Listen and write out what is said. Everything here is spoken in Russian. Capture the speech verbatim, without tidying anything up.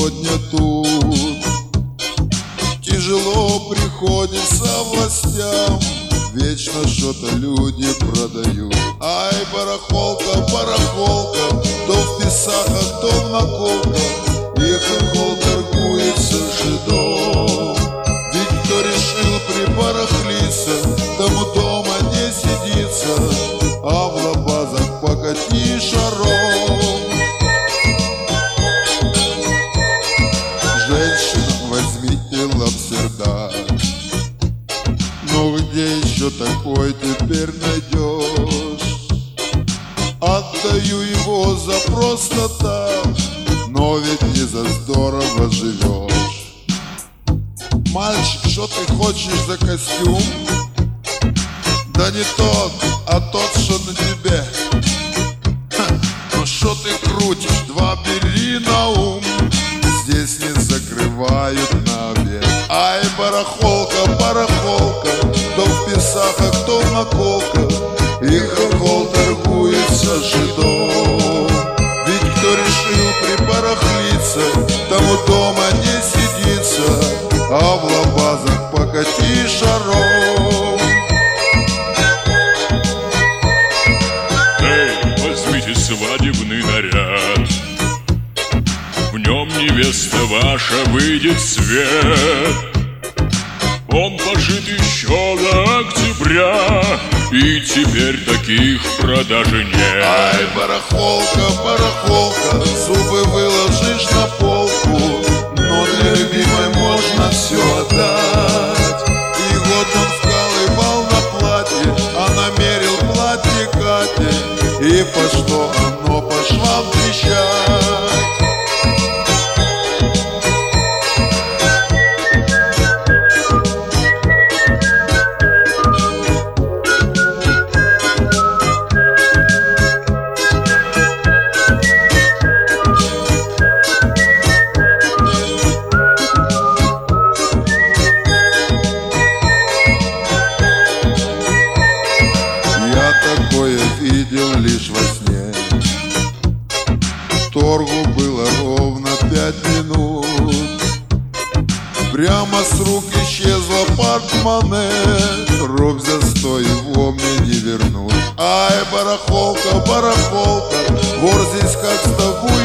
сегодня тут. Тяжело приходится властям, вечно что-то люди продают. Ай, барахолка, барахолка, то в Писахах, то в наколках, и хохол торгуется жидом. Ведь кто решил прибарахлиться, тому дома не сидится, а в лабазах покати шаром. Женщинам возьмите лапсердак, ну где еще такой теперь найдешь? Отдаю его за просто так, но ведь не за здорово живешь. Мальчик, что ты хочешь за костюм? Да не тот, а тот, что на тебе. Ха, ну что ты крутишь, два бери на ум, здесь не закрывают на обед. Ай, барахолка, барахолка, то в Писахах, то в наколках, и хохол торгуется жидом. Ведь кто решил прибарахлиться, тому дома не сидится, а в лабазах покати шаром. Эй, возьмите свадебный наряд, в нем невеста ваша выйдет в свет. Он пошит еще до октября, и теперь таких в продаже нет. Ай, барахолка, барахолка, зубы выложишь на полку, но для любимой можно все отдать. И вот он вкалывал на платье, а намерил платье Кате, и пошло оно по швам трещать. Такое видел лишь во сне. Торгу было ровно пять минут, прямо с рук исчезла портмоне, рубь за сто его мне не вернуть. Ай, барахолка, барахолка, вор здесь как с тобой